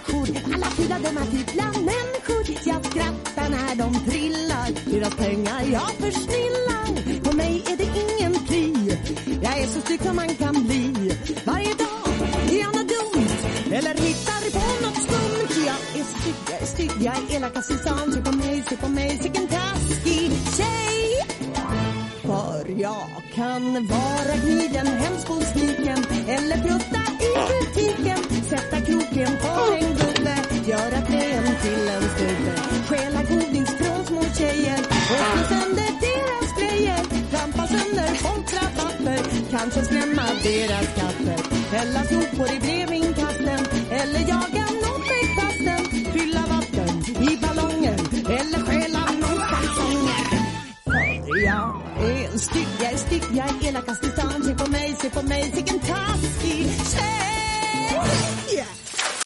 människor. Alla fyllade med fula människor. Jag skrattar när de trillar. Deras pengar jag försnillar. På mig är det ingen pli. Jag är så stygg som man kan bli. Varje dag är jag något dumt. Eller hittar på något skumt. Jag är stygg, jag är elakast i stan. Se på mig, sicken taskig tjej. För jag kan vara gniden, hemsk och sniken. Eller prutta i butiken. Sätta kroken på en gubbe. Göra trän till en stubbe. Stjäla godis från små tjejer. Och slå sönder deras grejer. Trampa sönder folks rabatter. Kanske skrämma deras katter. Hälla sopor i brevinkasten. Eller jaga något med kasten. Fylla vatten i ballonger. Eller stjäla någon kalsonger. Jag är stygg, jag är elakast i stan. Se på mig, sicken taskig